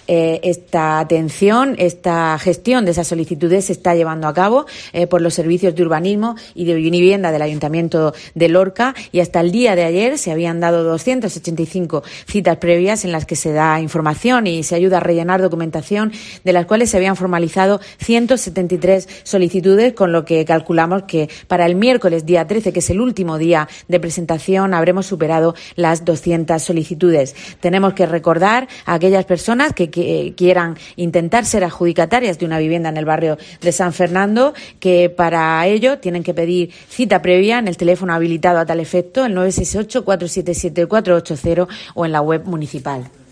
esta atención, esta gestión de esas solicitudes se está llevando a cabo por los servicios de urbanismo y de vivienda del Ayuntamiento de Lorca, y hasta el día de ayer se habían dado 285 citas previas en las que se da información y se ayuda a rellenar documentación, de las cuales se habían formalizado 173 solicitudes, con lo que calculamos que para el miércoles día 13, que es el último día de presentación, habremos superado las 200 solicitudes. Tenemos que recordar a aquellas personas que quieran intentar ser adjudicatarias de una vivienda en el barrio de San Fernando, que para ello tienen que pedir cita previa en el teléfono habilitado a tal efecto, el 968 477 480, o en la web municipal.